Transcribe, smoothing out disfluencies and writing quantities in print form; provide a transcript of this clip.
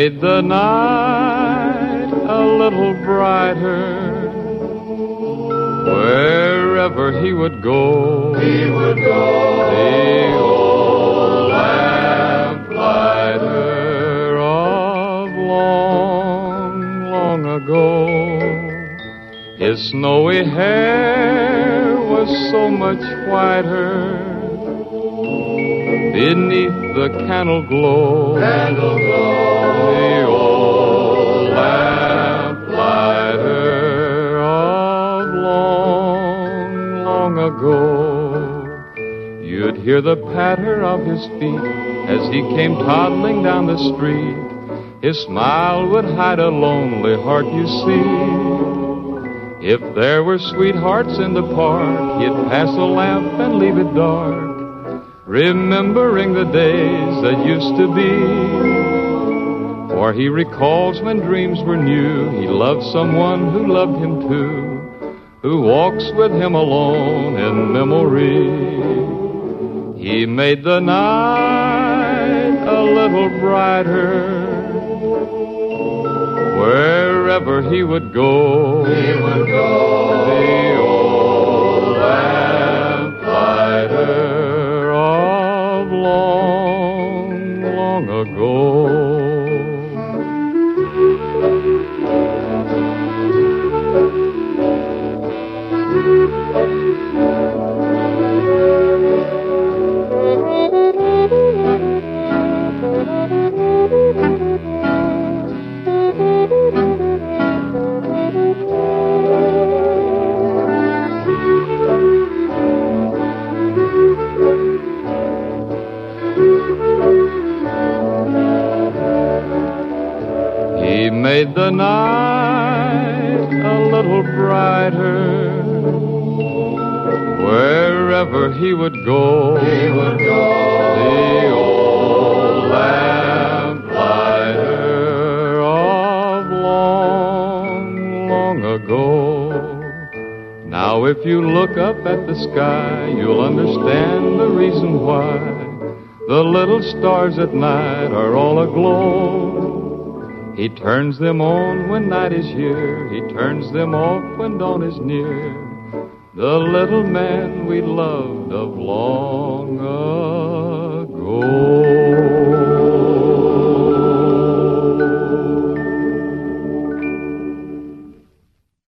made the night a little brighter. Wherever he would go, the old lamplighter of long, long ago. His snowy hair was so much whiter beneath the candle glow. The old lamplighter of long, long ago. You'd hear the patter of his feet as he came toddling down the street. His smile would hide a lonely heart, you see. If there were sweethearts in the park, he'd pass a lamp and leave it dark, remembering the days that used to be. For he recalls when dreams were new, he loved someone who loved him too, who walks with him alone in memory. He made the night a little brighter. Wherever he would go, the old lamplighter of long, long ago. He made the night a little brighter. Wherever he would go, the old lamplighter of long, long ago. Now if you look up at the sky, you'll understand the reason why the little stars at night are all aglow. He turns them on when night is here, he turns them off when dawn is near. The little man we loved of long ago.